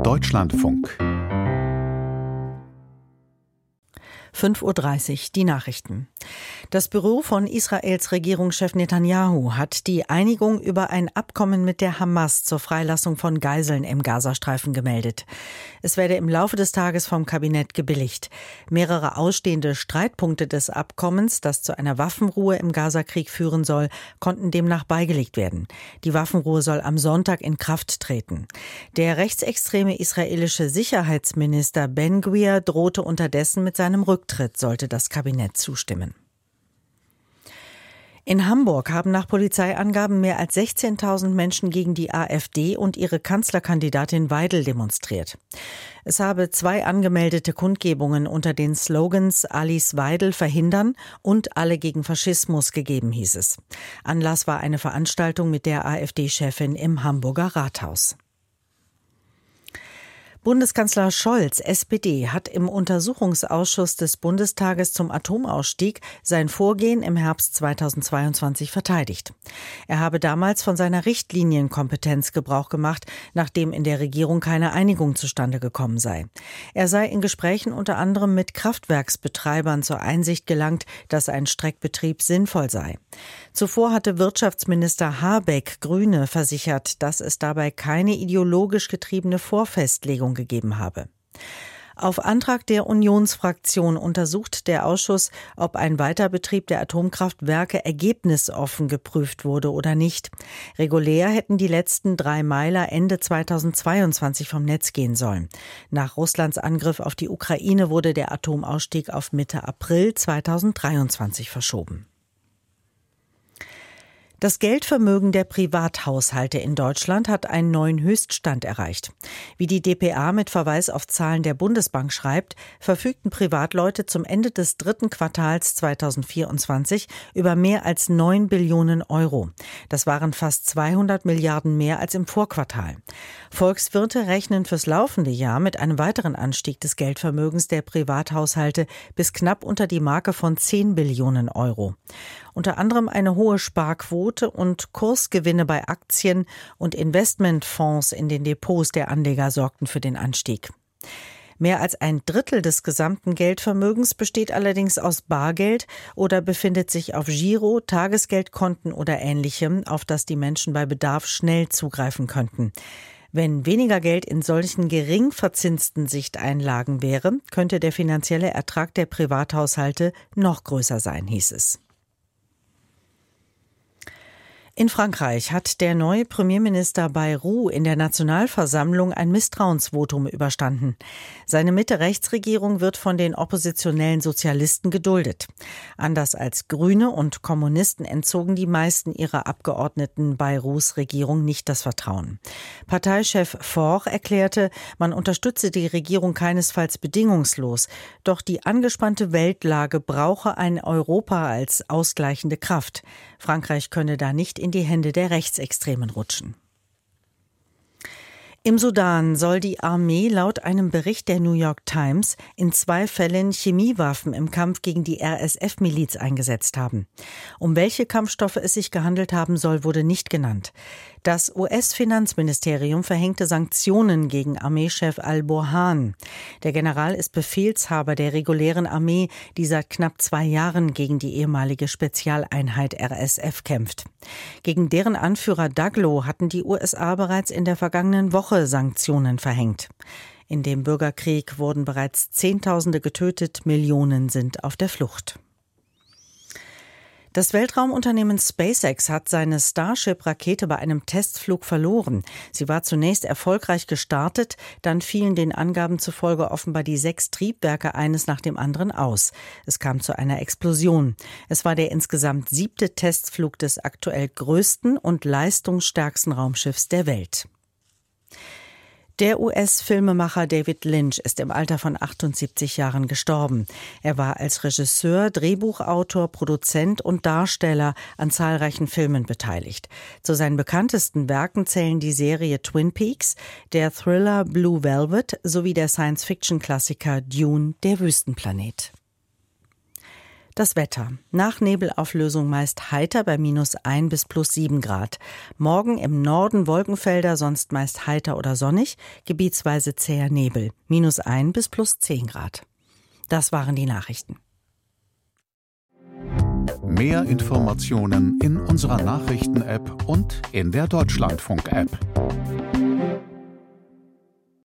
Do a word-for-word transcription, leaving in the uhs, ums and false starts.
Deutschlandfunk. fünf Uhr dreißig, die Nachrichten. Das Büro von Israels Regierungschef Netanyahu hat die Einigung über ein Abkommen mit der Hamas zur Freilassung von Geiseln im Gazastreifen gemeldet. Es werde im Laufe des Tages vom Kabinett gebilligt. Mehrere ausstehende Streitpunkte des Abkommens, das zu einer Waffenruhe im Gazakrieg führen soll, konnten demnach beigelegt werden. Die Waffenruhe soll am Sonntag in Kraft treten. Der rechtsextreme israelische Sicherheitsminister Ben-Gvir drohte unterdessen mit seinem Rücktritt. Sollte das Kabinett zustimmen. In Hamburg haben nach Polizeiangaben mehr als sechzehntausend Menschen gegen die AfD und ihre Kanzlerkandidatin Weidel demonstriert. Es habe zwei angemeldete Kundgebungen unter den Slogans Alice Weidel verhindern und Alle gegen Faschismus gegeben, hieß es. Anlass war eine Veranstaltung mit der AfD-Chefin im Hamburger Rathaus. Bundeskanzler Scholz, S P D, hat im Untersuchungsausschuss des Bundestages zum Atomausstieg sein Vorgehen im Herbst zweitausendzweiundzwanzig verteidigt. Er habe damals von seiner Richtlinienkompetenz Gebrauch gemacht, nachdem in der Regierung keine Einigung zustande gekommen sei. Er sei in Gesprächen unter anderem mit Kraftwerksbetreibern zur Einsicht gelangt, dass ein Streckbetrieb sinnvoll sei. Zuvor hatte Wirtschaftsminister Habeck, Grüne, versichert, dass es dabei keine ideologisch getriebene Vorfestlegung gegeben habe. Auf Antrag der Unionsfraktion untersucht der Ausschuss, ob ein Weiterbetrieb der Atomkraftwerke ergebnisoffen geprüft wurde oder nicht. Regulär hätten die letzten drei Meiler Ende zweitausendzweiundzwanzig vom Netz gehen sollen. Nach Russlands Angriff auf die Ukraine wurde der Atomausstieg auf Mitte April zweitausenddreiundzwanzig verschoben. Das Geldvermögen der Privathaushalte in Deutschland hat einen neuen Höchststand erreicht. Wie die d p a mit Verweis auf Zahlen der Bundesbank schreibt, verfügten Privatleute zum Ende des dritten Quartals zweitausendvierundzwanzig über mehr als neun Billionen Euro. Das waren fast zweihundert Milliarden mehr als im Vorquartal. Volkswirte rechnen fürs laufende Jahr mit einem weiteren Anstieg des Geldvermögens der Privathaushalte bis knapp unter die Marke von zehn Billionen Euro. Unter anderem eine hohe Sparquote und Kursgewinne bei Aktien und Investmentfonds in den Depots der Anleger sorgten für den Anstieg. Mehr als ein Drittel des gesamten Geldvermögens besteht allerdings aus Bargeld oder befindet sich auf Giro, Tagesgeldkonten oder Ähnlichem, auf das die Menschen bei Bedarf schnell zugreifen könnten. Wenn weniger Geld in solchen gering verzinsten Sichteinlagen wäre, könnte der finanzielle Ertrag der Privathaushalte noch größer sein, hieß es. In Frankreich hat der neue Premierminister Bayrou in der Nationalversammlung ein Misstrauensvotum überstanden. Seine Mitte-Rechts-Regierung wird von den oppositionellen Sozialisten geduldet. Anders als Grüne und Kommunisten entzogen die meisten ihrer Abgeordneten Bayrous Regierung nicht das Vertrauen. Parteichef Faure erklärte, man unterstütze die Regierung keinesfalls bedingungslos, doch die angespannte Weltlage brauche ein Europa als ausgleichende Kraft. Frankreich könne da nicht in die Hände der Rechtsextremen rutschen. Im Sudan soll die Armee laut einem Bericht der New York Times in zwei Fällen Chemiewaffen im Kampf gegen die R S F-Miliz eingesetzt haben. Um welche Kampfstoffe es sich gehandelt haben soll, wurde nicht genannt. Das U S-Finanzministerium verhängte Sanktionen gegen Armeechef al-Burhan. Der General ist Befehlshaber der regulären Armee, die seit knapp zwei Jahren gegen die ehemalige Spezialeinheit R S F kämpft. Gegen deren Anführer Daglo hatten die U S A bereits in der vergangenen Woche Sanktionen verhängt. In dem Bürgerkrieg wurden bereits Zehntausende getötet, Millionen sind auf der Flucht. Das Weltraumunternehmen SpaceX hat seine Starship-Rakete bei einem Testflug verloren. Sie war zunächst erfolgreich gestartet, dann fielen den Angaben zufolge offenbar die sechs Triebwerke eines nach dem anderen aus. Es kam zu einer Explosion. Es war der insgesamt siebte Testflug des aktuell größten und leistungsstärksten Raumschiffs der Welt. Der U S-Filmemacher David Lynch ist im Alter von achtundsiebzig Jahren gestorben. Er war als Regisseur, Drehbuchautor, Produzent und Darsteller an zahlreichen Filmen beteiligt. Zu seinen bekanntesten Werken zählen die Serie Twin Peaks, der Thriller Blue Velvet sowie der Science-Fiction-Klassiker Dune, der Wüstenplanet. Das Wetter. Nach Nebelauflösung meist heiter bei minus ein bis plus sieben Grad. Morgen im Norden Wolkenfelder, sonst meist heiter oder sonnig, gebietsweise zäher Nebel. minus ein bis plus zehn Grad. Das waren die Nachrichten. Mehr Informationen in unserer Nachrichten-App und in der Deutschlandfunk-App.